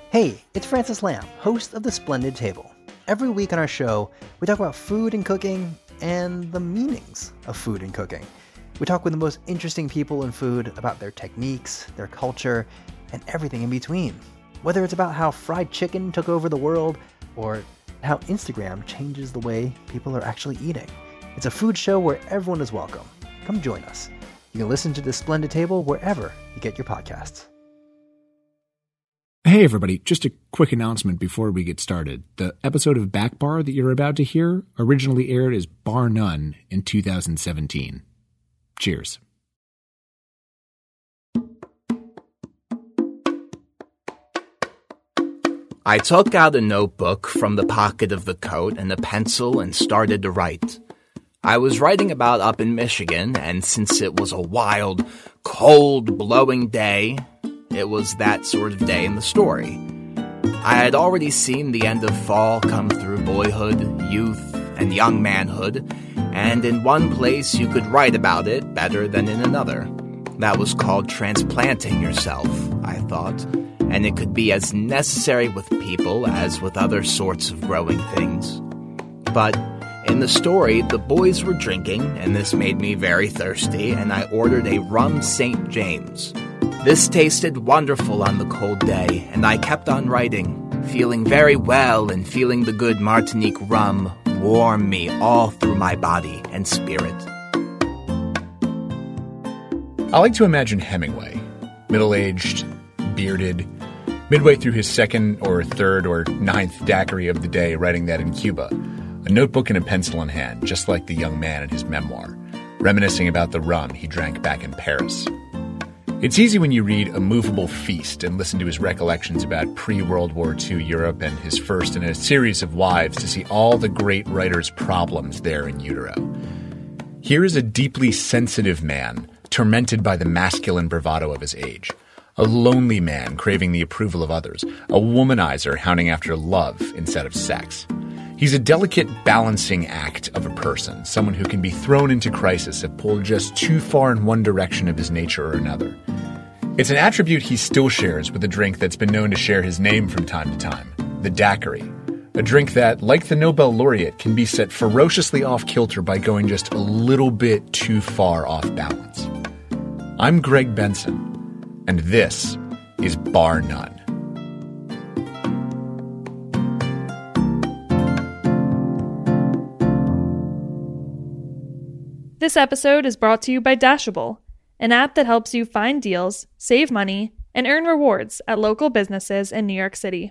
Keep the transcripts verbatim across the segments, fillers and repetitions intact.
Hey, it's Francis Lamb, host of The Splendid Table. Every week on our show, we talk about food and cooking and the meanings of food and cooking. We talk with the most interesting people in food about their techniques, their culture, and everything in between. Whether it's about how fried chicken took over the world or how Instagram changes the way people are actually eating. It's a food show where everyone is welcome. Come join us. You can listen to The Splendid Table wherever you get your podcasts. Hey everybody, just a quick announcement before we get started. The episode of Back Bar that you're about to hear originally aired as Bar None in two thousand seventeen. Cheers. I took out a notebook from the pocket of the coat and a pencil and started to write. I was writing about up in Michigan, and since it was a wild, cold, blowing day, it was that sort of day in the story. I had already seen the end of fall come through boyhood, youth, and young manhood, and in one place you could write about it better than in another. That was called transplanting yourself, I thought, and it could be as necessary with people as with other sorts of growing things. But in the story, the boys were drinking, and this made me very thirsty, and I ordered a rum Saint James. This tasted wonderful on the cold day, and I kept on writing, feeling very well and feeling the good Martinique rum warm me all through my body and spirit. I like to imagine Hemingway, middle-aged, bearded, midway through his second or third or ninth daiquiri of the day, writing that in Cuba, a notebook and a pencil in hand, just like the young man in his memoir, reminiscing about the rum he drank back in Paris. It's easy when you read A Movable Feast and listen to his recollections about pre-World War Two Europe and his first in a series of wives to see all the great writer's problems there in utero. Here is a deeply sensitive man, tormented by the masculine bravado of his age. A lonely man craving the approval of others. A womanizer hounding after love instead of sex. He's a delicate balancing act of a person, someone who can be thrown into crisis if pulled just too far in one direction of his nature or another. It's an attribute he still shares with a drink that's been known to share his name from time to time, the daiquiri. A drink that, like the Nobel laureate, can be set ferociously off-kilter by going just a little bit too far off balance. I'm Greg Benson, and this is Bar None. This episode is brought to you by Dashable, an app that helps you find deals, save money, and earn rewards at local businesses in New York City.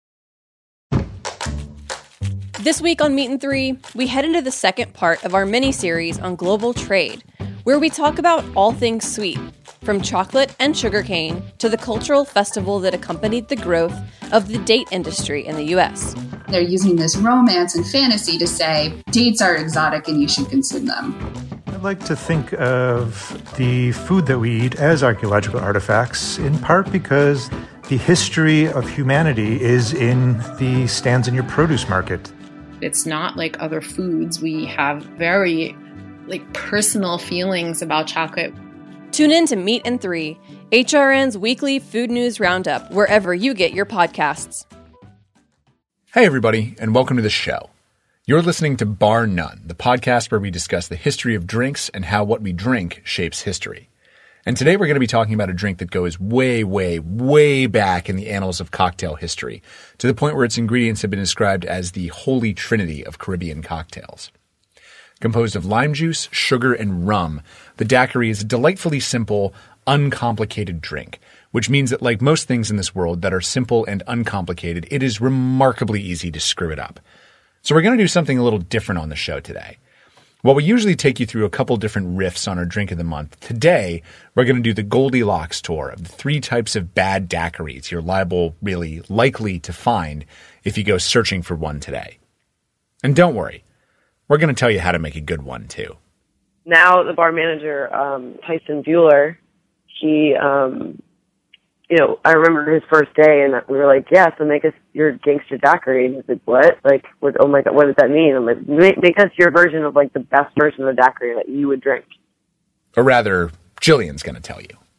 This week on Meat and Three, we head into the second part of our mini-series on global trade, where we talk about all things sweet, from chocolate and sugarcane to the cultural festival that accompanied the growth of the date industry in the U S. They're using this romance and fantasy to say dates are exotic and you should consume them. I'd like to think of the food that we eat as archaeological artifacts, in part because the history of humanity is in the stands in your produce market. It's not like other foods. We have very like personal feelings about chocolate. Tune in to Meat and Three, H R N's weekly food news roundup, wherever you get your podcasts. Hey everybody, and welcome to the show. You're listening to Bar None, the podcast where we discuss the history of drinks and how what we drink shapes history. And today we're going to be talking about a drink that goes way, way, way back in the annals of cocktail history, to the point where its ingredients have been described as the holy trinity of Caribbean cocktails. Composed of lime juice, sugar, and rum, the daiquiri is a delightfully simple, uncomplicated drink, which means that like most things in this world that are simple and uncomplicated, it is remarkably easy to screw it up. So we're going to do something a little different on the show today. While we usually take you through a couple different riffs on our drink of the month, today we're going to do the Goldilocks tour of the three types of bad daiquiris you're liable, really likely to find if you go searching for one today. And don't worry, we're going to tell you how to make a good one too. Now the bar manager, um, Tyson Bueller, he, um, you know, I remember his first day, and we were like, yeah, so make us your gangster daiquiri. And he's like, what? Like, what, oh my God, what does that mean? I'm like, make, make us your version of, like, the best version of the daiquiri that you would drink. Or rather, Jillian's going to tell you.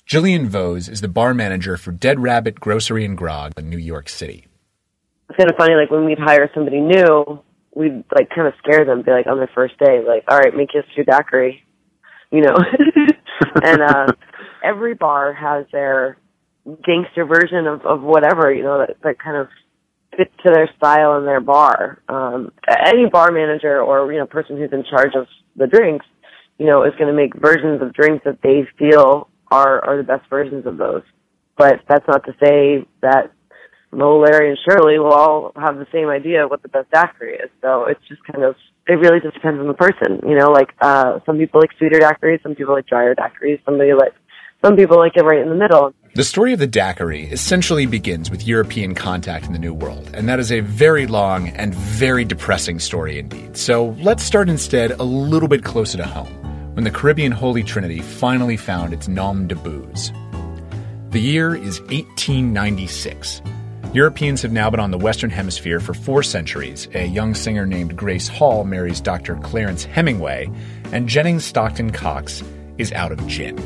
Jillian Vose is the bar manager for Dead Rabbit Grocery and Grog in New York City. It's kind of funny, like when we'd hire somebody new, we'd like kind of scare them, be like on their first day, like, all right, make us your daiquiri, you know. And uh, every bar has their gangster version of, of whatever, you know, that, that kind of fits to their style and their bar. Um, any bar manager or, you know, person who's in charge of the drinks, you know, is going to make versions of drinks that they feel are, are the best versions of those. But that's not to say that Mo, Larry, and Shirley will all have the same idea of what the best daiquiri is. So it's just kind of, it really just depends on the person. You know, like, uh, some people like sweeter daiquiris, some people like drier daiquiris, somebody like, some people like it right in the middle. The story of the daiquiri essentially begins with European contact in the New World, and that is a very long and very depressing story indeed. So let's start instead a little bit closer to home, when the Caribbean Holy Trinity finally found its nom de booze. The year is eighteen ninety-six. Europeans have now been on the Western Hemisphere for four centuries. A young singer named Grace Hall marries Doctor Clarence Hemingway, and Jennings Stockton Cox is out of gin.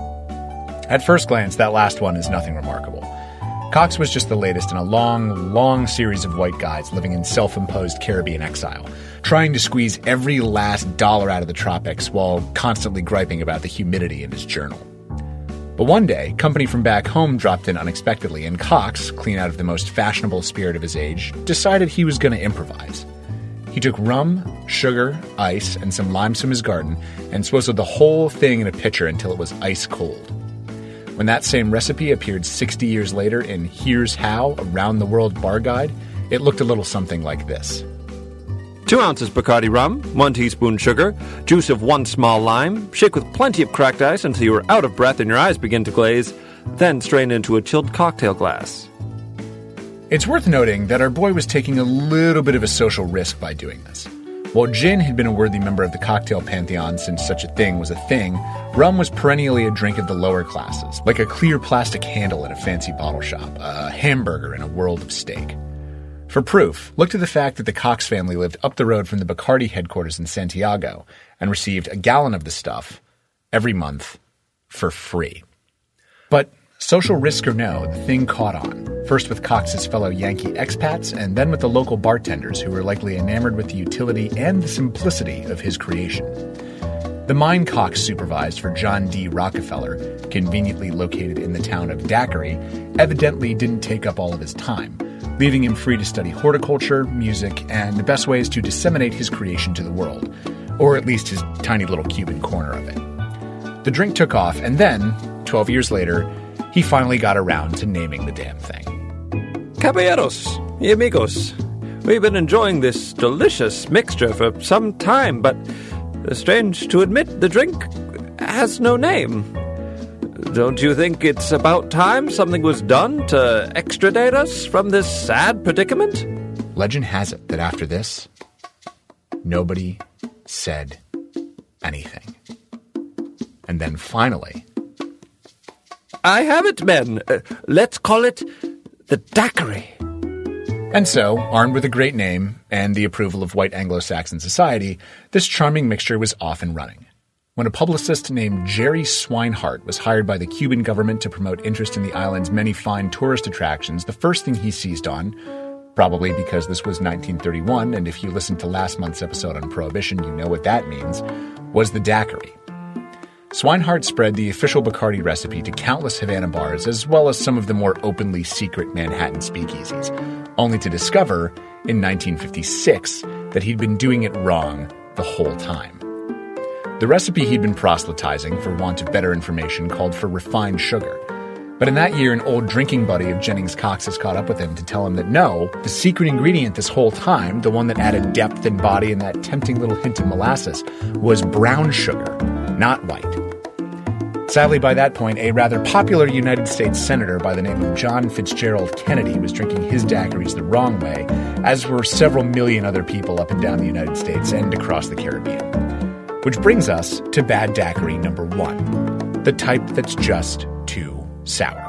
At first glance, that last one is nothing remarkable. Cox was just the latest in a long, long series of white guys living in self-imposed Caribbean exile, trying to squeeze every last dollar out of the tropics while constantly griping about the humidity in his journal. But one day, company from back home dropped in unexpectedly, and Cox, clean out of the most fashionable spirit of his age, decided he was going to improvise. He took rum, sugar, ice, and some limes from his garden and swizzled the whole thing in a pitcher until it was ice cold. When that same recipe appeared sixty years later in Here's How, a round-the-world bar guide, it looked a little something like this. Two ounces Bacardi rum, one teaspoon sugar, juice of one small lime, shake with plenty of cracked ice until you are out of breath and your eyes begin to glaze, then strain into a chilled cocktail glass. It's worth noting that our boy was taking a little bit of a social risk by doing this. While gin had been a worthy member of the cocktail pantheon since such a thing was a thing, rum was perennially a drink of the lower classes, like a clear plastic handle in a fancy bottle shop, a hamburger in a world of steak. For proof, look to the fact that the Cox family lived up the road from the Bacardi headquarters in Santiago and received a gallon of the stuff every month for free. But social risk or no, the thing caught on, first with Cox's fellow Yankee expats and then with the local bartenders who were likely enamored with the utility and the simplicity of his creation. The mine Cox supervised for John D. Rockefeller, conveniently located in the town of Daiquiri, evidently didn't take up all of his time, leaving him free to study horticulture, music, and the best ways to disseminate his creation to the world, or at least his tiny little Cuban corner of it. The drink took off, and then, twelve years later, he finally got around to naming the damn thing. Caballeros y amigos, we've been enjoying this delicious mixture for some time, but strange to admit, the drink has no name. Don't you think it's about time something was done to extradite us from this sad predicament? Legend has it that after this, nobody said anything. And then finally... I have it, men. Uh, let's call it the daiquiri. And so, armed with a great name and the approval of white Anglo-Saxon society, this charming mixture was off and running. When a publicist named Jerry Swinehart was hired by the Cuban government to promote interest in the island's many fine tourist attractions, the first thing he seized on, probably because this was nineteen thirty-one, and if you listened to last month's episode on Prohibition, you know what that means, was the daiquiri. Swinehart spread the official Bacardi recipe to countless Havana bars, as well as some of the more openly secret Manhattan speakeasies, only to discover, in nineteen fifty-six, that he'd been doing it wrong the whole time. The recipe he'd been proselytizing, for want of better information, called for refined sugar. But in that year, an old drinking buddy of Jennings Cox's caught up with him to tell him that no, the secret ingredient this whole time, the one that added depth and body and that tempting little hint of molasses, was brown sugar, not white. Sadly, by that point, a rather popular United States senator by the name of John Fitzgerald Kennedy was drinking his daiquiris the wrong way, as were several million other people up and down the United States and across the Caribbean. Which brings us to bad daiquiri number one, the type that's just too sour.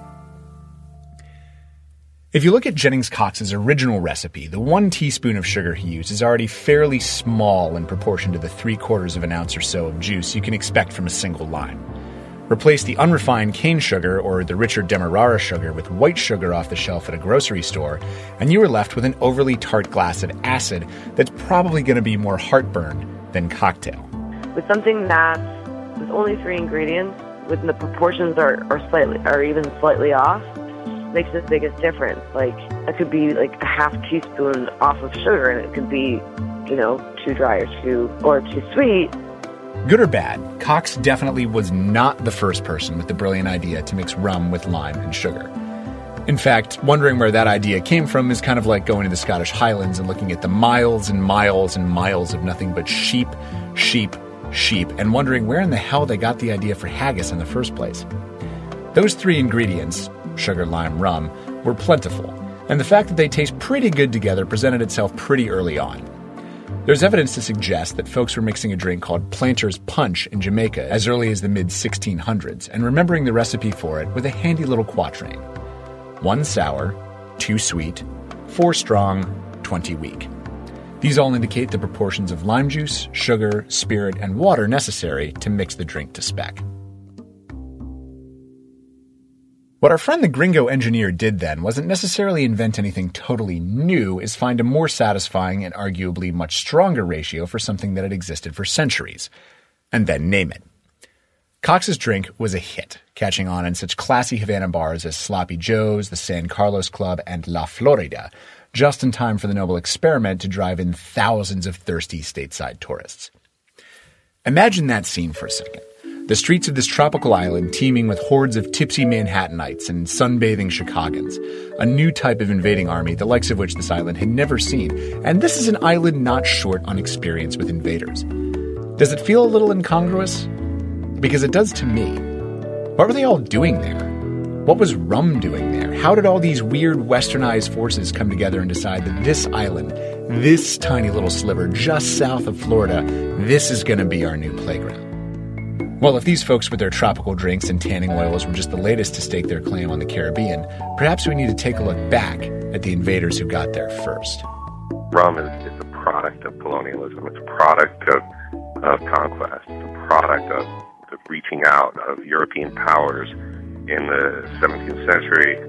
If you look at Jennings Cox's original recipe, the one teaspoon of sugar he used is already fairly small in proportion to the three quarters of an ounce or so of juice you can expect from a single lime. Replace the unrefined cane sugar or the richer Demerara sugar with white sugar off the shelf at a grocery store, and you are left with an overly tart glass of acid that's probably going to be more heartburn than cocktail. With something that's with only three ingredients, when the proportions are, are slightly are even slightly off, makes the biggest difference. Like, it could be like a half teaspoon off of sugar, and it could be, you know, too dry or too or too sweet. Good or bad, Cox definitely was not the first person with the brilliant idea to mix rum with lime and sugar. In fact, wondering where that idea came from is kind of like going to the Scottish Highlands and looking at the miles and miles and miles of nothing but sheep, sheep, sheep, and wondering where in the hell they got the idea for haggis in the first place. Those three ingredients, sugar, lime, rum, were plentiful, and the fact that they taste pretty good together presented itself pretty early on. There's evidence to suggest that folks were mixing a drink called Planter's Punch in Jamaica as early as the mid sixteen hundreds and remembering the recipe for it with a handy little quatrain. One sour, two sweet, four strong, twenty weak. These all indicate the proportions of lime juice, sugar, spirit, and water necessary to mix the drink to spec. What our friend the gringo engineer did then wasn't necessarily invent anything totally new, is find a more satisfying and arguably much stronger ratio for something that had existed for centuries, and then name it. Cox's drink was a hit, catching on in such classy Havana bars as Sloppy Joe's, the San Carlos Club, and La Florida, just in time for the noble experiment to drive in thousands of thirsty stateside tourists. Imagine that scene for a second. The streets of this tropical island teeming with hordes of tipsy Manhattanites and sunbathing Chicagoans, a new type of invading army the likes of which this island had never seen, and this is an island not short on experience with invaders. Does it feel a little incongruous? Because it does to me. What were they all doing there? What was rum doing there? How did all these weird westernized forces come together and decide that this island, this tiny little sliver just south of Florida, this is going to be our new playground? Well, if these folks with their tropical drinks and tanning oils were just the latest to stake their claim on the Caribbean, perhaps we need to take a look back at the invaders who got there first. Rum is, is a product of colonialism. It's a product of, of conquest. It's a product of the reaching out of European powers in the seventeenth century.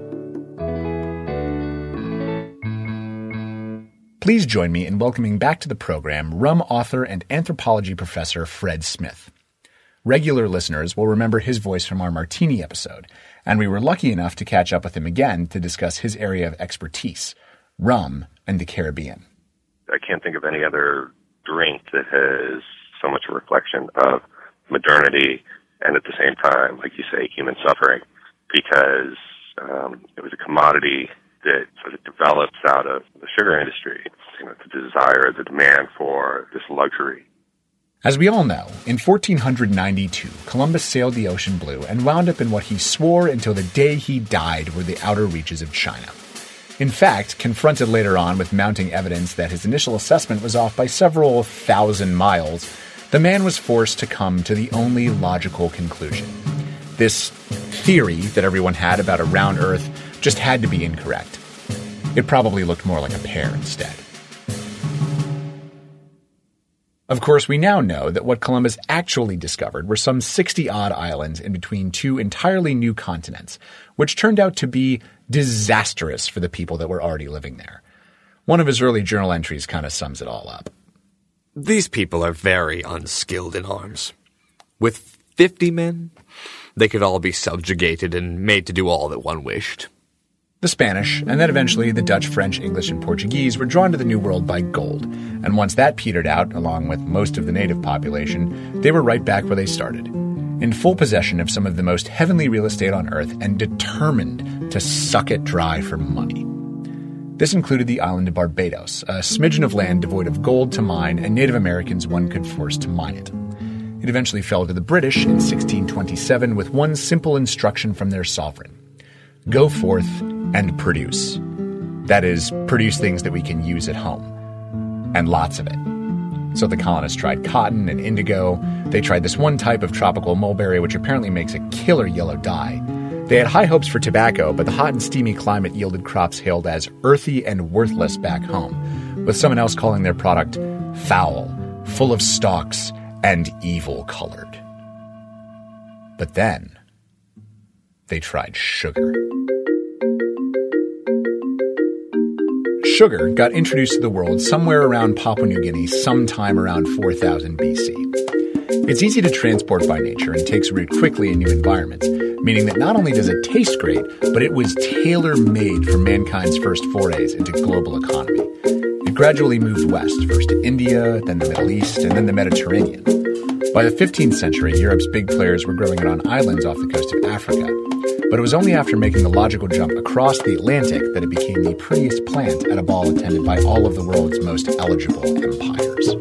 Please join me in welcoming back to the program rum author and anthropology professor Fred Smith. Regular listeners will remember his voice from our Martini episode, and we were lucky enough to catch up with him again to discuss his area of expertise, rum and the Caribbean. I can't think of any other drink that has so much a reflection of modernity and at the same time, like you say, human suffering, because um, it was a commodity that sort of develops out of the sugar industry, you know, the desire, the demand for this luxury. As we all know, in fourteen ninety-two, Columbus sailed the ocean blue and wound up in what he swore until the day he died were the outer reaches of China. In fact, confronted later on with mounting evidence that his initial assessment was off by several thousand miles, the man was forced to come to the only logical conclusion. This theory that everyone had about a round Earth just had to be incorrect. It probably looked more like a pear instead. Of course, we now know that what Columbus actually discovered were some sixty-odd islands in between two entirely new continents, which turned out to be disastrous for the people that were already living there. One of his early journal entries kind of sums it all up. These people are very unskilled in arms. With fifty men, they could all be subjugated and made to do all that one wished. The Spanish, and then eventually the Dutch, French, English, and Portuguese were drawn to the New World by gold, and once that petered out, along with most of the native population, they were right back where they started, in full possession of some of the most heavenly real estate on Earth and determined to suck it dry for money. This included the island of Barbados, a smidgen of land devoid of gold to mine and Native Americans one could force to mine it. It eventually fell to the British in sixteen twenty-seven with one simple instruction from their sovereign. Go forth and produce. That is, produce things that we can use at home. And lots of it. So the colonists tried cotton and indigo. They tried this one type of tropical mulberry, which apparently makes a killer yellow dye. They had high hopes for tobacco, but the hot and steamy climate yielded crops hailed as earthy and worthless back home, with someone else calling their product foul, full of stalks, and evil-colored. But then they tried sugar. Sugar got introduced to the world somewhere around Papua New Guinea sometime around four thousand B C. It's easy to transport by nature and takes root quickly in new environments, meaning that not only does it taste great, but it was tailor-made for mankind's first forays into global economy. It gradually moved west, first to India, then the Middle East, and then the Mediterranean. By the fifteenth century, Europe's big players were growing it on islands off the coast of Africa. But it was only after making the logical jump across the Atlantic that it became the prettiest plant at a ball attended by all of the world's most eligible empires.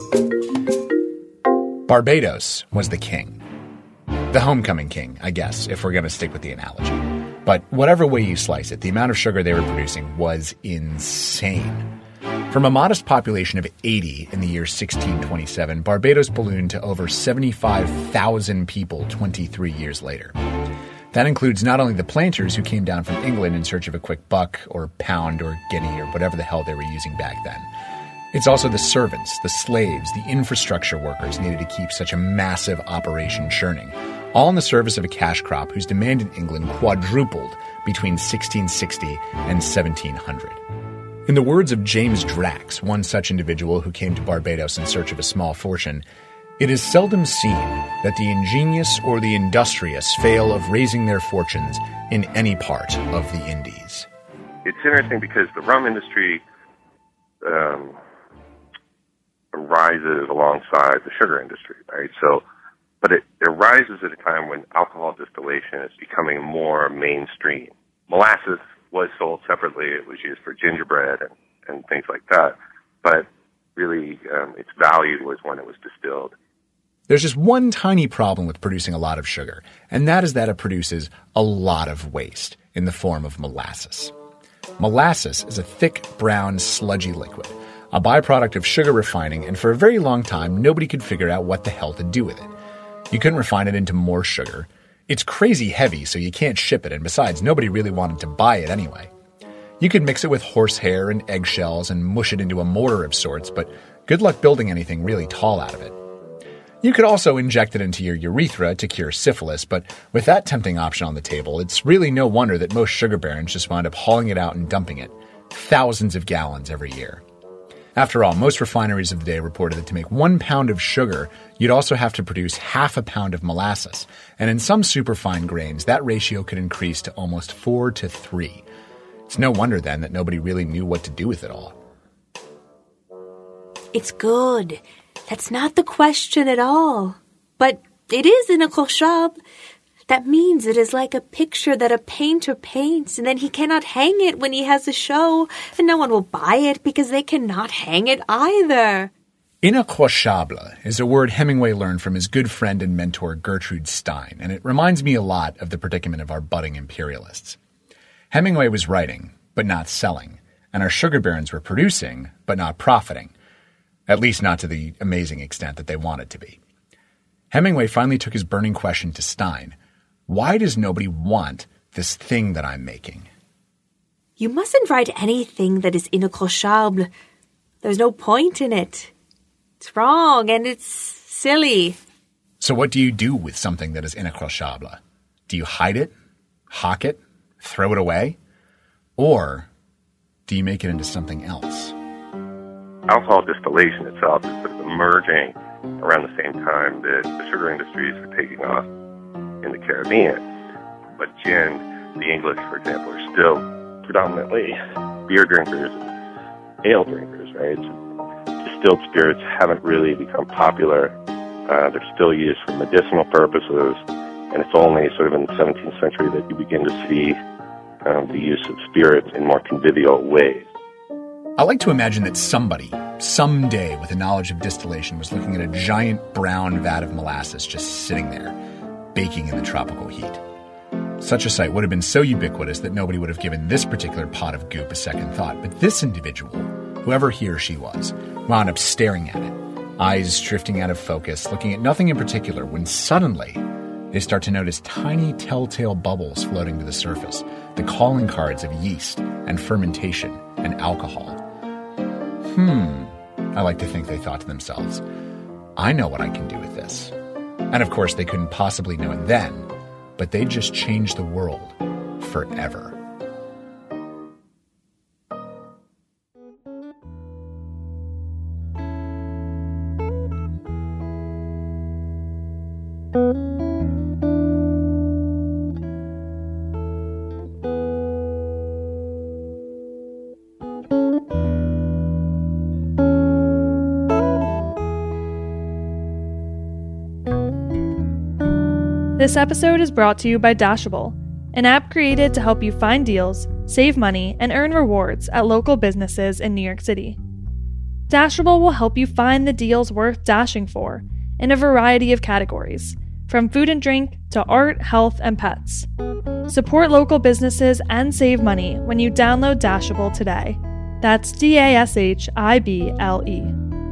Barbados was the king. The homecoming king, I guess, if we're going to stick with the analogy. But whatever way you slice it, the amount of sugar they were producing was insane. From a modest population of eighty in the year sixteen twenty-seven, Barbados ballooned to over seventy-five thousand people twenty-three years later. That includes not only the planters who came down from England in search of a quick buck or pound or guinea or whatever the hell they were using back then. It's also the servants, the slaves, the infrastructure workers needed to keep such a massive operation churning, all in the service of a cash crop whose demand in England quadrupled between sixteen sixty and seventeen hundred. In the words of James Drax, one such individual who came to Barbados in search of a small fortune, it is seldom seen that the ingenious or the industrious fail of raising their fortunes in any part of the Indies. It's interesting because the rum industry um, rises alongside the sugar industry, right? So, but it, it rises at a time when alcohol distillation is becoming more mainstream. Molasses was sold separately. It was used for gingerbread and, and things like that. But really, um, its value was when it was distilled. There's just one tiny problem with producing a lot of sugar, and that is that it produces a lot of waste in the form of molasses. Molasses is a thick, brown, sludgy liquid, a byproduct of sugar refining, and for a very long time, nobody could figure out what the hell to do with it. You couldn't refine it into more sugar. It's crazy heavy, so you can't ship it, and besides, nobody really wanted to buy it anyway. You could mix it with horsehair and eggshells and mush it into a mortar of sorts, but good luck building anything really tall out of it. You could also inject it into your urethra to cure syphilis, but with that tempting option on the table, it's really no wonder that most sugar barons just wound up hauling it out and dumping it, thousands of gallons every year. After all, most refineries of the day reported that to make one pound of sugar, you'd also have to produce half a pound of molasses, and in some superfine grains, that ratio could increase to almost four to three. It's no wonder then that nobody really knew what to do with it all. It's good. That's not the question at all. But it is in a koshab. That means it is like a picture that a painter paints, and then he cannot hang it when he has a show, and no one will buy it because they cannot hang it either. Inacrochable is a word Hemingway learned from his good friend and mentor Gertrude Stein, and it reminds me a lot of the predicament of our budding imperialists. Hemingway was writing, but not selling, and our sugar barons were producing, but not profiting. At least not to the amazing extent that they wanted to be. Hemingway finally took his burning question to Stein. Why does nobody want this thing that I'm making? You mustn't write anything that is inacrochable. There's no point in it. It's wrong and it's silly. So what do you do with something that is inacrochable? Do you hide it? Hawk it? Throw it away? Or do you make it into something else? Alcohol distillation itself is sort of emerging around the same time that the sugar industries are taking off in the Caribbean. But gin, the English, for example, are still predominantly beer drinkers and ale drinkers, right? So distilled spirits haven't really become popular. Uh, they're still used for medicinal purposes, and it's only sort of in the seventeenth century that you begin to see um, the use of spirits in more convivial ways. I like to imagine that somebody, someday with a knowledge of distillation, was looking at a giant brown vat of molasses just sitting there, baking in the tropical heat. Such a sight would have been so ubiquitous that nobody would have given this particular pot of goop a second thought. But this individual, whoever he or she was, wound up staring at it, eyes drifting out of focus, looking at nothing in particular, when suddenly they start to notice tiny telltale bubbles floating to the surface, the calling cards of yeast and fermentation and alcohol. Hmm, I like to think they thought to themselves, I know what I can do with this. And of course, they couldn't possibly know it then, but they just changed the world forever. This episode is brought to you by Dashable, an app created to help you find deals, save money, and earn rewards at local businesses in New York City. Dashable will help you find the deals worth dashing for in a variety of categories, from food and drink to art, health, and pets. Support local businesses and save money when you download Dashable today. That's D A S H I B L E.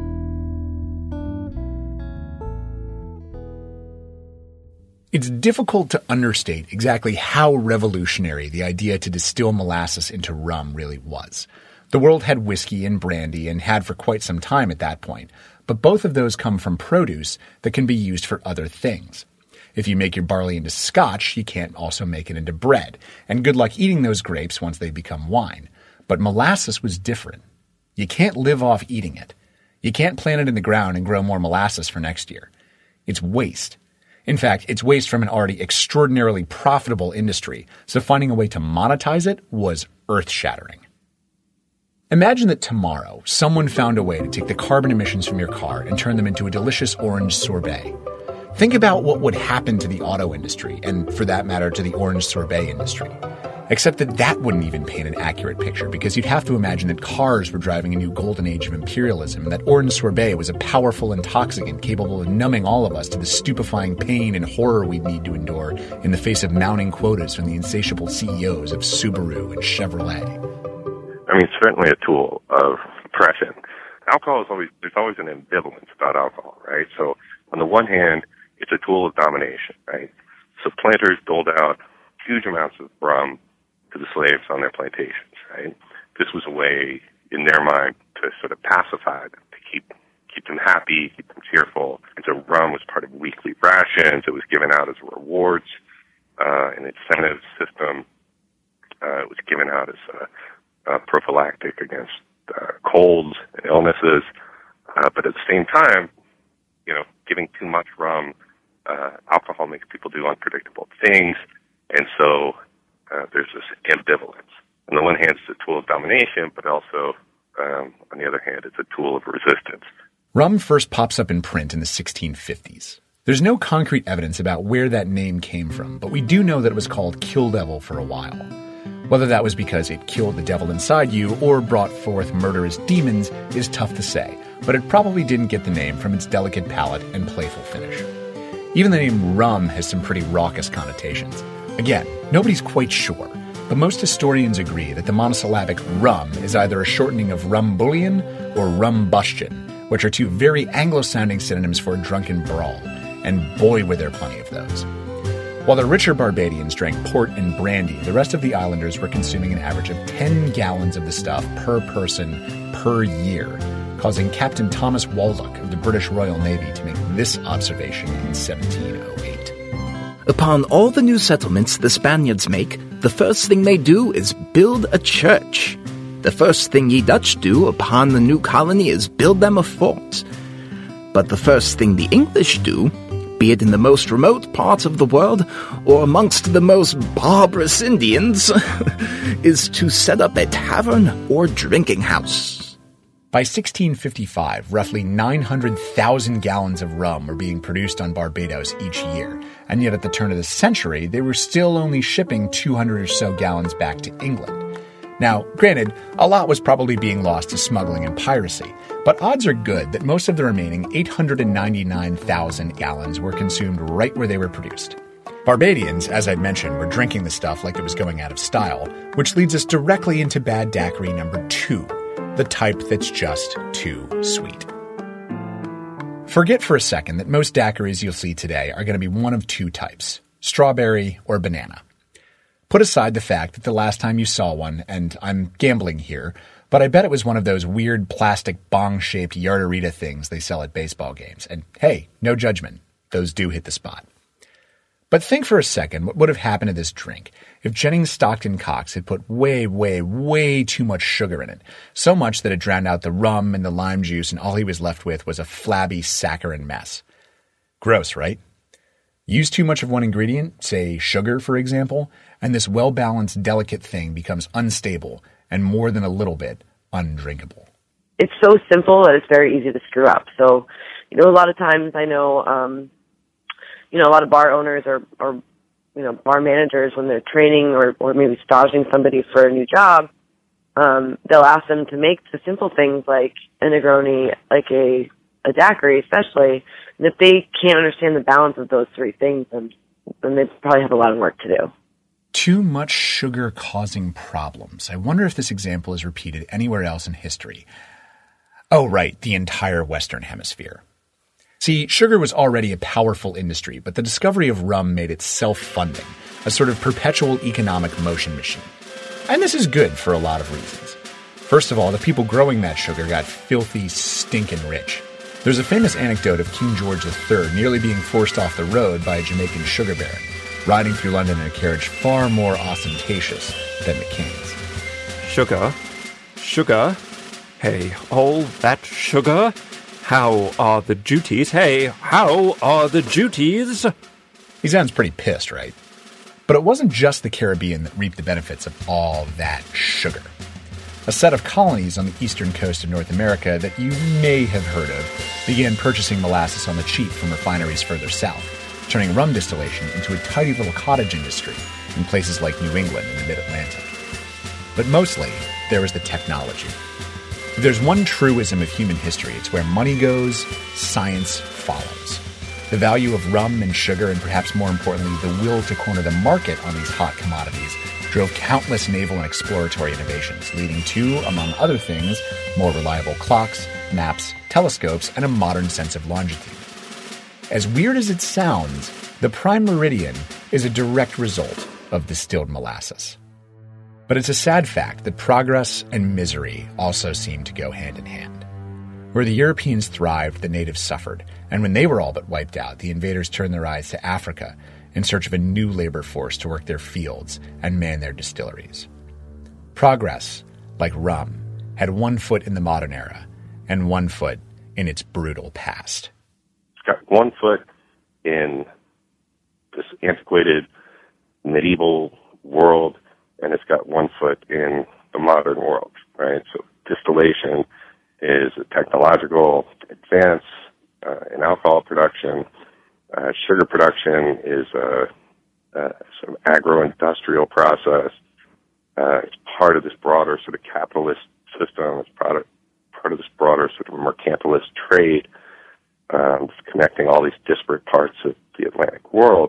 It's difficult to understate exactly how revolutionary the idea to distill molasses into rum really was. The world had whiskey and brandy and had for quite some time at that point, but both of those come from produce that can be used for other things. If you make your barley into scotch, you can't also make it into bread, and good luck eating those grapes once they become wine. But molasses was different. You can't live off eating it. You can't plant it in the ground and grow more molasses for next year. It's waste. In fact, it's waste from an already extraordinarily profitable industry, so finding a way to monetize it was earth-shattering. Imagine that tomorrow, someone found a way to take the carbon emissions from your car and turn them into a delicious orange sorbet. Think about what would happen to the auto industry, and for that matter, to the orange sorbet industry. Except that that wouldn't even paint an accurate picture, because you'd have to imagine that cars were driving a new golden age of imperialism, and that orange sorbet was a powerful intoxicant capable of numbing all of us to the stupefying pain and horror we'd need to endure in the face of mounting quotas from the insatiable C E Os of Subaru and Chevrolet. I mean, it's certainly a tool of oppression. Alcohol is always, there's always an ambivalence about alcohol, right? So on the one hand, it's a tool of domination, right? So planters doled out huge amounts of rum to the slaves on their plantations, right? This was a way, in their mind, to sort of pacify them, to keep keep them happy, keep them cheerful. And so rum was part of weekly rations. It was given out as rewards, uh, an incentive system. Uh, it was given out as a, a prophylactic against uh, colds and illnesses. Uh, but at the same time, you know, giving too much rum, uh, alcohol makes people do unpredictable things. And so uh, there's this ambivalence. On the one hand, it's a tool of domination, but also, um, on the other hand, it's a tool of resistance. Rum first pops up in print in the sixteen fifties. There's no concrete evidence about where that name came from, but we do know that it was called Kill Devil for a while. Whether that was because it killed the devil inside you or brought forth murderous demons is tough to say, but it probably didn't get the name from its delicate palate and playful finish. Even the name rum has some pretty raucous connotations. Again, nobody's quite sure, but most historians agree that the monosyllabic rum is either a shortening of rum bullion or rumbustion, which are two very Anglo-sounding synonyms for a drunken brawl, and boy were there plenty of those. While the richer Barbadians drank port and brandy, the rest of the islanders were consuming an average of ten gallons of the stuff per person per year, causing Captain Thomas Waldock of the British Royal Navy to make this observation in seventeen oh eight. Upon all the new settlements the Spaniards make, the first thing they do is build a church. The first thing ye Dutch do upon the new colony is build them a fort. But the first thing the English do, be it in the most remote parts of the world or amongst the most barbarous Indians, is to set up a tavern or drinking house. By sixteen fifty-five, roughly nine hundred thousand gallons of rum were being produced on Barbados each year, and yet at the turn of the century, they were still only shipping two hundred or so gallons back to England. Now, granted, a lot was probably being lost to smuggling and piracy, but odds are good that most of the remaining eight hundred ninety-nine thousand gallons were consumed right where they were produced. Barbadians, as I mentioned, were drinking the stuff like it was going out of style, which leads us directly into bad daiquiri number two, the type that's just too sweet. Forget for a second that most daiquiris you'll see today are going to be one of two types, strawberry or banana. Put aside the fact that the last time you saw one, and I'm gambling here, but I bet it was one of those weird plastic bong-shaped Yardarita things they sell at baseball games. And hey, no judgment. Those do hit the spot. But think for a second what would have happened to this drink if Jennings Stockton Cox had put way, way, way too much sugar in it, so much that it drowned out the rum and the lime juice and all he was left with was a flabby saccharine mess. Gross, right? Use too much of one ingredient, say sugar for example, and this well-balanced, delicate thing becomes unstable and more than a little bit undrinkable. It's so simple that it's very easy to screw up. So, you know, a lot of times I know, um, you know, a lot of bar owners or, or you know, bar managers, when they're training or, or maybe staging somebody for a new job, um, they'll ask them to make the simple things like a Negroni, like a, a daiquiri especially. And if they can't understand the balance of those three things, then, then they probably have a lot of work to do. Too much sugar causing problems. I wonder if this example is repeated anywhere else in history. Oh, right, the entire Western Hemisphere. See, sugar was already a powerful industry, but the discovery of rum made it self-funding, a sort of perpetual economic motion machine. And this is good for a lot of reasons. First of all, the people growing that sugar got filthy, stinkin' rich. There's a famous anecdote of King George the Third nearly being forced off the road by a Jamaican sugar baron, riding through London in a carriage far more ostentatious than the king's. Sugar? Sugar? Hey, all that sugar? How are the duties? Hey, how are the duties? He sounds pretty pissed, right? But it wasn't just the Caribbean that reaped the benefits of all that sugar. A set of colonies on the eastern coast of North America that you may have heard of began purchasing molasses on the cheap from refineries further south, turning rum distillation into a tidy little cottage industry in places like New England and the Mid-Atlantic. But mostly, there was the technology. If there's one truism of human history, it's where money goes, science follows. The value of rum and sugar, and perhaps more importantly, the will to corner the market on these hot commodities, drove countless naval and exploratory innovations, leading to, among other things, more reliable clocks, maps, telescopes, and a modern sense of longitude. As weird as it sounds, the prime meridian is a direct result of distilled molasses. But it's a sad fact that progress and misery also seem to go hand in hand. Where the Europeans thrived, the natives suffered, and when they were all but wiped out, the invaders turned their eyes to Africa in search of a new labor force to work their fields and man their distilleries. Progress, like rum, had one foot in the modern era and one foot in its brutal past. It's got one foot in this antiquated medieval world, and it's got one foot in the modern world, right? So distillation is a technological advance uh, in alcohol production. Uh, sugar production is a, a sort of agro-industrial process. Uh, it's part of this broader sort of capitalist system. It's part of, part of this broader sort of mercantilist trade um, connecting all these disparate parts of the Atlantic world.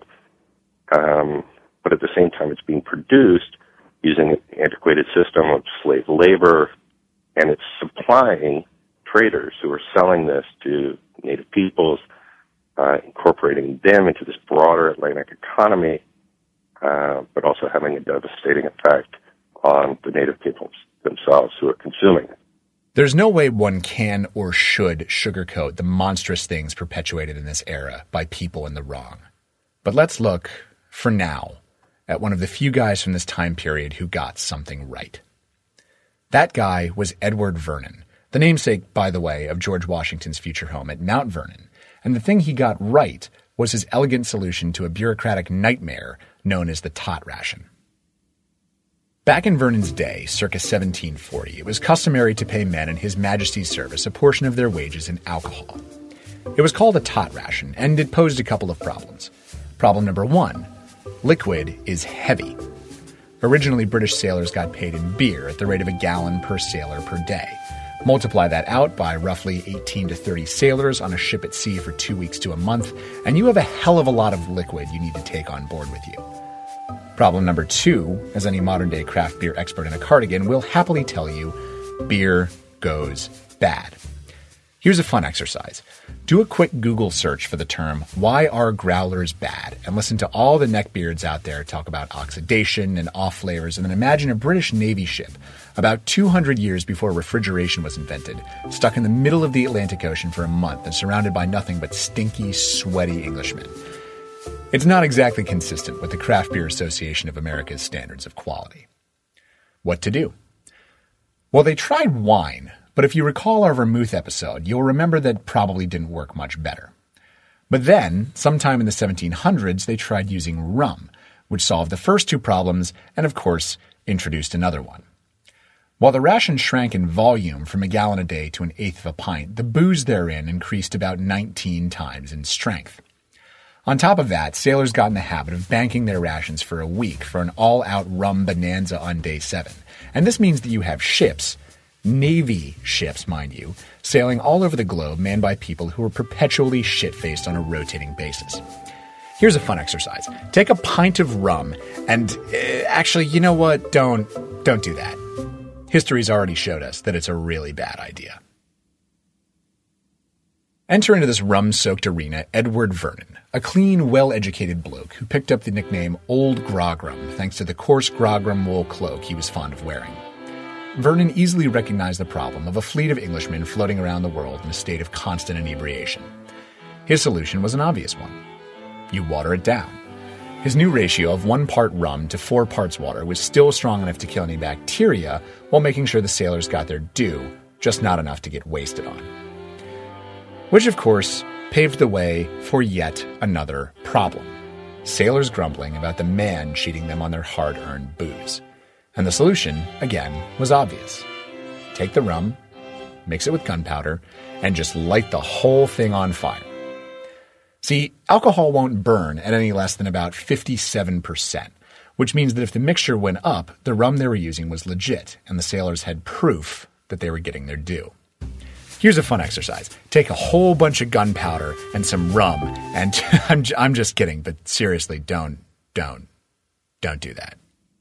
Um, but at the same time, it's being produced using an antiquated system of slave labor, and it's supplying traders who are selling this to native peoples, uh, incorporating them into this broader Atlantic economy, uh, but also having a devastating effect on the native peoples themselves who are consuming it. There's no way one can or should sugarcoat the monstrous things perpetuated in this era by people in the wrong. But let's look, for now, at one of the few guys from this time period who got something right. That guy was Edward Vernon, the namesake, by the way, of George Washington's future home at Mount Vernon, and the thing he got right was his elegant solution to a bureaucratic nightmare known as the tot ration. Back in Vernon's day, circa seventeen forty, it was customary to pay men in His Majesty's service a portion of their wages in alcohol. It was called a tot ration, and it posed a couple of problems. Problem number one, liquid is heavy. Originally, British sailors got paid in beer at the rate of a gallon per sailor per day. Multiply that out by roughly eighteen to thirty sailors on a ship at sea for two weeks to a month, and you have a hell of a lot of liquid you need to take on board with you. Problem number two, as any modern-day craft beer expert in a cardigan will happily tell you, beer goes bad. Here's a fun exercise. Do a quick Google search for the term, why are growlers bad? And listen to all the neckbeards out there talk about oxidation and off flavors, and then imagine a British Navy ship about two hundred years before refrigeration was invented, stuck in the middle of the Atlantic Ocean for a month and surrounded by nothing but stinky, sweaty Englishmen. It's not exactly consistent with the Craft Beer Association of America's standards of quality. What to do? Well, they tried wine, but if you recall our vermouth episode, you'll remember that probably didn't work much better. But then, sometime in the seventeen hundreds, they tried using rum, which solved the first two problems and, of course, introduced another one. While the ration shrank in volume from a gallon a day to an eighth of a pint, the booze therein increased about nineteen times in strength. On top of that, sailors got in the habit of banking their rations for a week for an all-out rum bonanza on day seven. And this means that you have ships, Navy ships, mind you, sailing all over the globe manned by people who are perpetually shit-faced on a rotating basis. Here's a fun exercise. Take a pint of rum and, uh, actually, you know what? Don't, don't do that. History's already showed us that it's a really bad idea. Enter into this rum-soaked arena Edward Vernon, a clean, well-educated bloke who picked up the nickname Old Grogram thanks to the coarse grogram wool cloak he was fond of wearing. Vernon easily recognized the problem of a fleet of Englishmen floating around the world in a state of constant inebriation. His solution was an obvious one. You water it down. His new ratio of one part rum to four parts water was still strong enough to kill any bacteria while making sure the sailors got their due, just not enough to get wasted on. Which, of course, paved the way for yet another problem. Sailors grumbling about the man cheating them on their hard-earned booze. And the solution, again, was obvious. Take the rum, mix it with gunpowder, and just light the whole thing on fire. See, alcohol won't burn at any less than about fifty-seven percent, which means that if the mixture went up, the rum they were using was legit, and the sailors had proof that they were getting their due. Here's a fun exercise. Take a whole bunch of gunpowder and some rum, and I'm, I'm just kidding, but seriously, don't, don't, don't do that.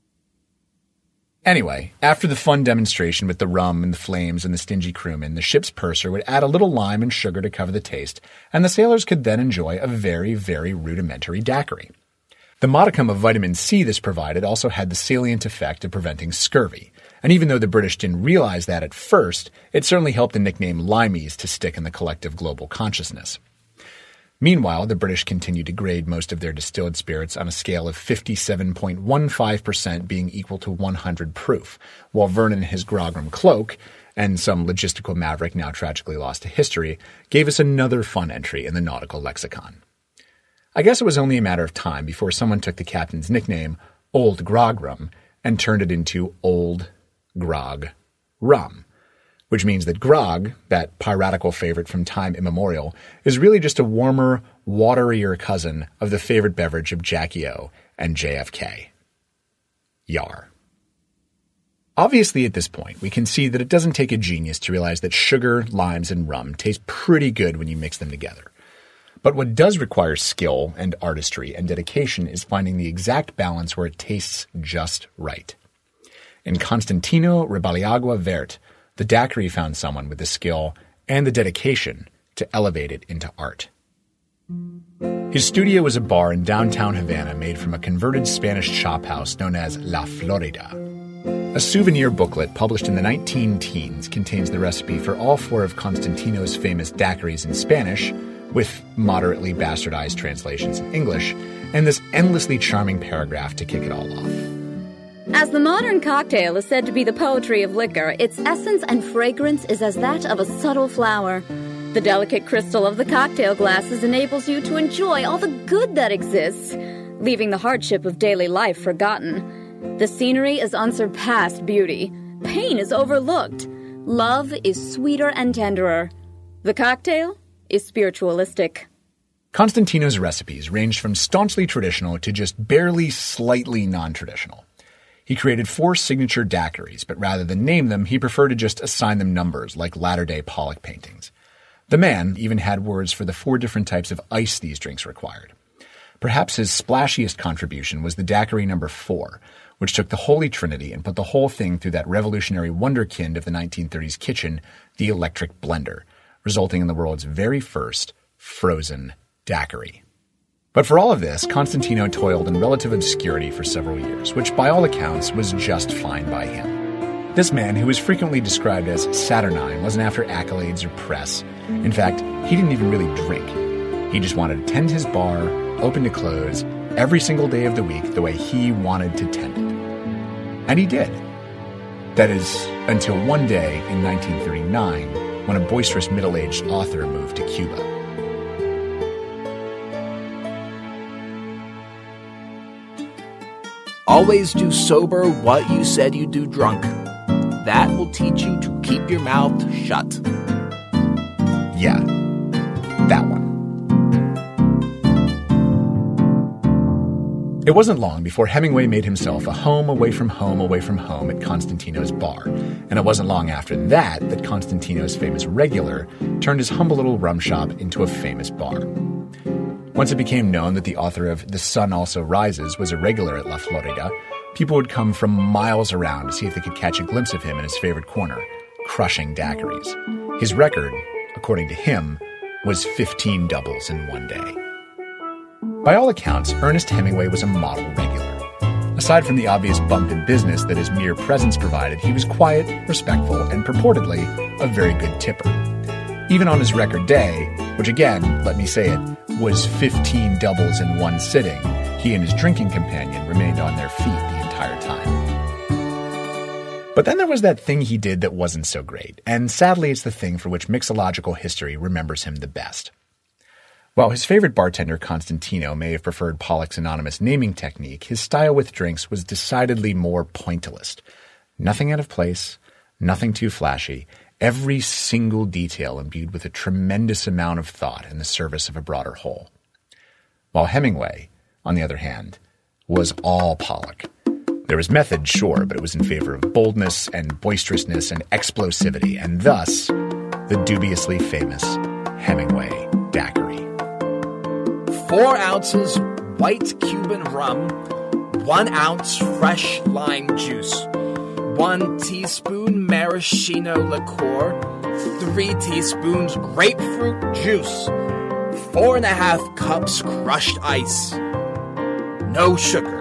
Anyway, after the fun demonstration with the rum and the flames and the stingy crewmen, the ship's purser would add a little lime and sugar to cover the taste, and the sailors could then enjoy a very, very rudimentary daiquiri. The modicum of vitamin C this provided also had the salient effect of preventing scurvy, and even though the British didn't realize that at first, it certainly helped the nickname Limeys to stick in the collective global consciousness. Meanwhile, the British continued to grade most of their distilled spirits on a scale of fifty-seven point one five percent being equal to one hundred proof, while Vernon and his grogram cloak, and some logistical maverick now tragically lost to history, gave us another fun entry in the nautical lexicon. I guess it was only a matter of time before someone took the captain's nickname, Old Grogram, and turned it into Old Grog Rum, which means that grog, that piratical favorite from time immemorial, is really just a warmer, waterier cousin of the favorite beverage of Jackie O and J F K. Yar. Obviously, at this point, we can see that it doesn't take a genius to realize that sugar, limes, and rum taste pretty good when you mix them together. But what does require skill and artistry and dedication is finding the exact balance where it tastes just right. In Constantino Rebaliagua Vert, the daiquiri found someone with the skill and the dedication to elevate it into art. His studio was a bar in downtown Havana made from a converted Spanish chop house known as La Florida. A souvenir booklet published in the nineteen teens contains the recipe for all four of Constantino's famous daiquiris in Spanish, with moderately bastardized translations in English, and this endlessly charming paragraph to kick it all off. As the modern cocktail is said to be the poetry of liquor, its essence and fragrance is as that of a subtle flower. The delicate crystal of the cocktail glasses enables you to enjoy all the good that exists, leaving the hardship of daily life forgotten. The scenery is unsurpassed beauty. Pain is overlooked. Love is sweeter and tenderer. The cocktail is spiritualistic. Constantino's recipes ranged from staunchly traditional to just barely slightly non-traditional. He created four signature daiquiris, but rather than name them, he preferred to just assign them numbers like latter-day Pollock paintings. The man even had words for the four different types of ice these drinks required. Perhaps his splashiest contribution was the daiquiri number four, which took the Holy Trinity and put the whole thing through that revolutionary wonderkind of the nineteen thirties kitchen, the electric blender, resulting in the world's very first frozen daiquiri. But for all of this, Constantino toiled in relative obscurity for several years, which by all accounts was just fine by him. This man, who was frequently described as saturnine, wasn't after accolades or press. In fact, he didn't even really drink. He just wanted to tend his bar, open to close, every single day of the week the way he wanted to tend it. And he did. That is, until one day in nineteen thirty-nine, when a boisterous middle-aged author moved to Cuba. Always do sober what you said you'd do drunk. That will teach you to keep your mouth shut. Yeah, that one. It wasn't long before Hemingway made himself a home away from home away from home at Constantino's bar. And it wasn't long after that that Constantino's famous regular turned his humble little rum shop into a famous bar. Once it became known that the author of The Sun Also Rises was a regular at La Florida, people would come from miles around to see if they could catch a glimpse of him in his favorite corner, crushing daiquiris. His record, according to him, was fifteen doubles in one day. By all accounts, Ernest Hemingway was a model regular. Aside from the obvious bump in business that his mere presence provided, he was quiet, respectful, and purportedly a very good tipper. Even on his record day, which again, let me say it, was fifteen doubles in one sitting, he and his drinking companion remained on their feet the entire time. But then there was that thing he did that wasn't so great, and sadly it's the thing for which mixological history remembers him the best. While his favorite bartender, Constantino, may have preferred Pollock's anonymous naming technique, his style with drinks was decidedly more pointillist. Nothing out of place, nothing too flashy, every single detail imbued with a tremendous amount of thought in the service of a broader whole. While Hemingway, on the other hand, was all Pollock. There was method, sure, but it was in favor of boldness and boisterousness and explosivity, and thus, the dubiously famous Hemingway daiquiri. Four ounces white Cuban rum, one ounce fresh lime juice, one teaspoon maraschino liqueur, three teaspoons grapefruit juice, four and a half cups crushed ice. No sugar.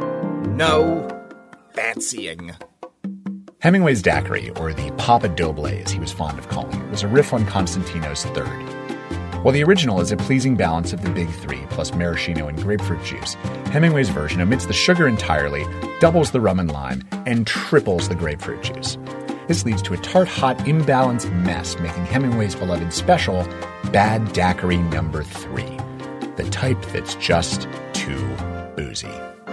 No fancying. Hemingway's daiquiri, or the Papa Doble as he was fond of calling it, was a riff on Constantino's third. While the original is a pleasing balance of the big three plus maraschino and grapefruit juice, Hemingway's version omits the sugar entirely, doubles the rum and lime, and triples the grapefruit juice. This leads to a tart, hot, imbalanced mess, making Hemingway's beloved special Bad Daiquiri Number Three, the type that's just too boozy.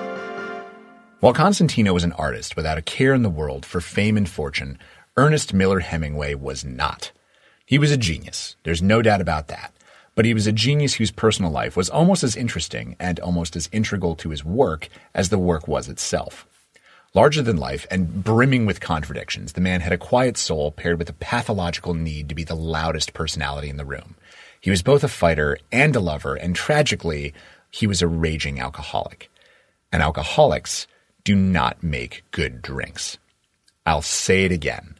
While Constantino was an artist without a care in the world for fame and fortune, Ernest Miller Hemingway was not. He was a genius, there's no doubt about that. But he was a genius whose personal life was almost as interesting and almost as integral to his work as the work was itself. Larger than life and brimming with contradictions, the man had a quiet soul paired with a pathological need to be the loudest personality in the room. He was both a fighter and a lover, and tragically, he was a raging alcoholic. And alcoholics do not make good drinks. I'll say it again.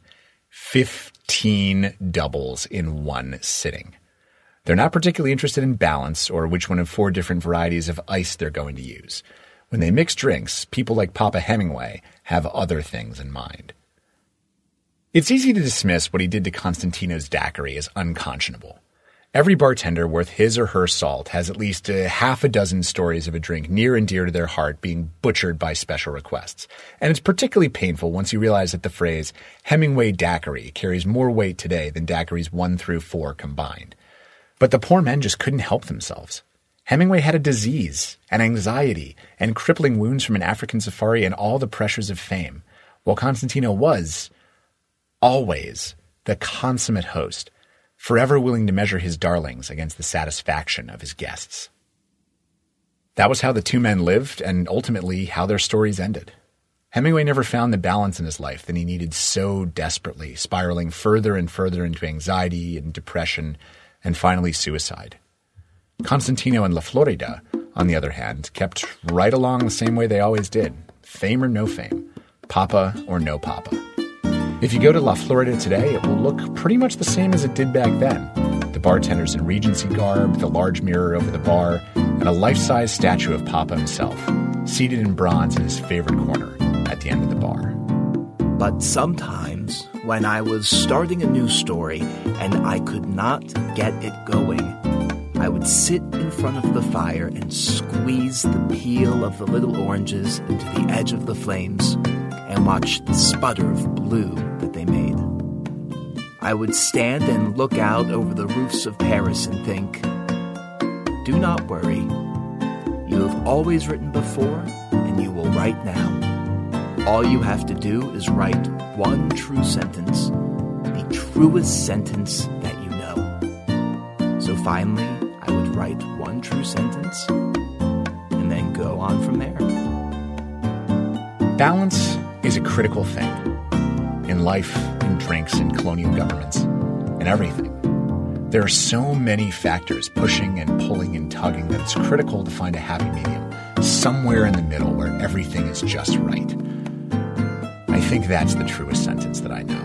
Fifteen doubles in one sitting. They're not particularly interested in balance or which one of four different varieties of ice they're going to use. When they mix drinks, people like Papa Hemingway have other things in mind. It's easy to dismiss what he did to Constantino's daiquiri as unconscionable. Every bartender worth his or her salt has at least a half a dozen stories of a drink near and dear to their heart being butchered by special requests. And it's particularly painful once you realize that the phrase Hemingway daiquiri carries more weight today than daiquiris one through four combined. But the poor men just couldn't help themselves. Hemingway had a disease, an anxiety, and crippling wounds from an African safari and all the pressures of fame, while Constantino was, always, the consummate host, forever willing to measure his darlings against the satisfaction of his guests. That was how the two men lived, and ultimately how their stories ended. Hemingway never found the balance in his life that he needed so desperately, spiraling further and further into anxiety and depression, and finally suicide. Constantino and La Florida, on the other hand, kept right along the same way they always did, fame or no fame, Papa or no Papa. If you go to La Florida today, it will look pretty much the same as it did back then. The bartenders in Regency garb, the large mirror over the bar, and a life-size statue of Papa himself, seated in bronze in his favorite corner at the end of the bar. But sometimes, when I was starting a new story and I could not get it going, I would sit in front of the fire and squeeze the peel of the little oranges into the edge of the flames and watch the sputter of blue that they made. I would stand and look out over the roofs of Paris and think, do not worry. You have always written before, and you will write now. All you have to do is write one true sentence, the truest sentence that you know. So finally, I would write one true sentence, and then go on from there. Balance is a critical thing in life, in drinks, in colonial governments, in everything. There are so many factors pushing and pulling and tugging that it's critical to find a happy medium, somewhere in the middle where everything is just right. I think that's the truest sentence that I know.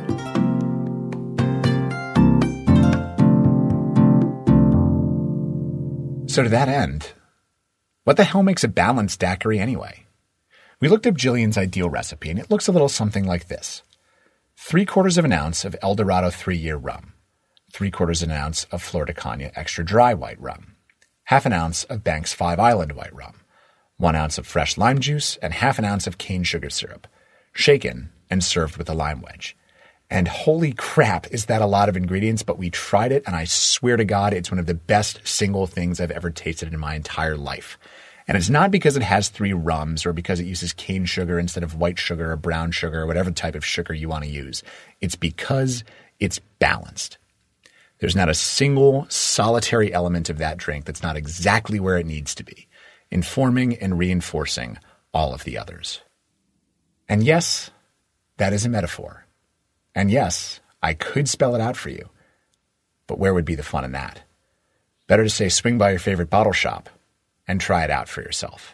So to that end, what the hell makes a balanced daiquiri anyway? We looked up Jillian's ideal recipe, and it looks a little something like this. Three quarters of an ounce of El Dorado three-year rum. Three quarters of an ounce of Flor de Caña extra dry white rum. Half an ounce of Banks Five Island white rum. One ounce of fresh lime juice, and half an ounce of cane sugar syrup. Shaken and served with a lime wedge. And holy crap, is that a lot of ingredients, but we tried it, and I swear to God, it's one of the best single things I've ever tasted in my entire life. And it's not because it has three rums or because it uses cane sugar instead of white sugar or brown sugar or whatever type of sugar you want to use. It's because it's balanced. There's not a single solitary element of that drink that's not exactly where it needs to be, informing and reinforcing all of the others. And yes, that is a metaphor. And yes, I could spell it out for you. But where would be the fun in that? Better to say swing by your favorite bottle shop and try it out for yourself.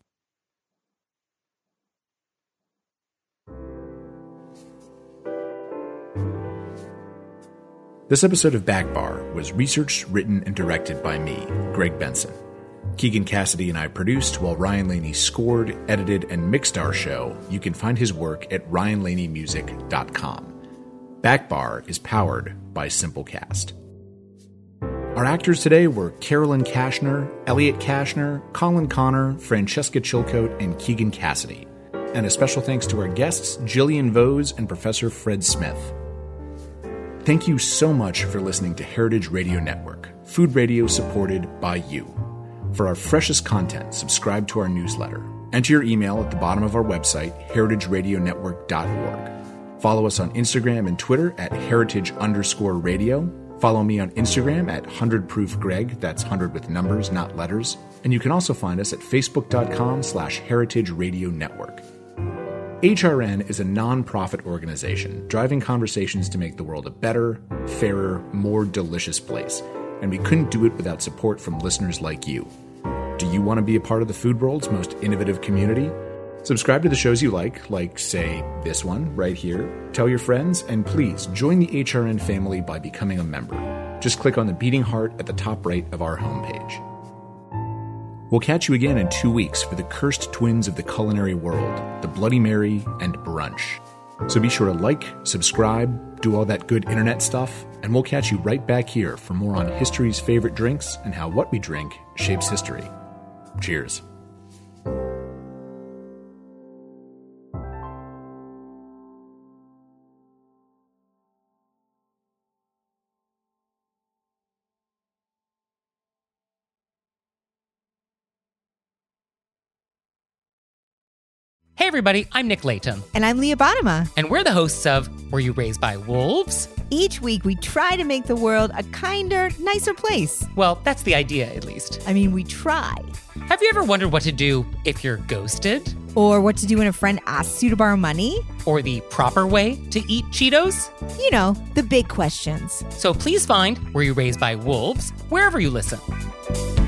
This episode of Back Bar was researched, written, and directed by me, Greg Benson. Keegan Cassidy and I produced, while Ryan Laney scored, edited, and mixed our show. You can find his work at ryan laney music dot com. Back Bar is powered by Simplecast. Our actors today were Carolyn Kashner, Elliot Kashner, Colin Connor, Francesca Chilcote, and Keegan Cassidy. And a special thanks to our guests, Jillian Vose and Professor Fred Smith. Thank you so much for listening to Heritage Radio Network, food radio supported by you. For our freshest content, subscribe to our newsletter. Enter your email at the bottom of our website, heritage radio network dot org. Follow us on Instagram and Twitter at heritage underscore radio. Follow me on Instagram at one hundred proof greg, that's one hundred with numbers, not letters. And you can also find us at facebook.com slash heritage radio network. H R N is a non-profit organization driving conversations to make the world a better, fairer, more delicious place. And we couldn't do it without support from listeners like you. Do you want to be a part of the food world's most innovative community? Subscribe to the shows you like, like, say, this one right here. Tell your friends, and please join the H R N family by becoming a member. Just click on the beating heart at the top right of our homepage. We'll catch you again in two weeks for the cursed twins of the culinary world, the Bloody Mary and brunch. So be sure to like, subscribe, do all that good internet stuff, and we'll catch you right back here for more on history's favorite drinks and how what we drink shapes history. Cheers. Hey everybody, I'm Nick Latham. And I'm Leah Bottima. And we're the hosts of Were You Raised by Wolves? Each week we try to make the world a kinder, nicer place. Well, that's the idea, at least. I mean, we try. Have you ever wondered what to do if you're ghosted? Or what to do when a friend asks you to borrow money? Or the proper way to eat Cheetos? You know, the big questions. So please find Were You Raised by Wolves wherever you listen.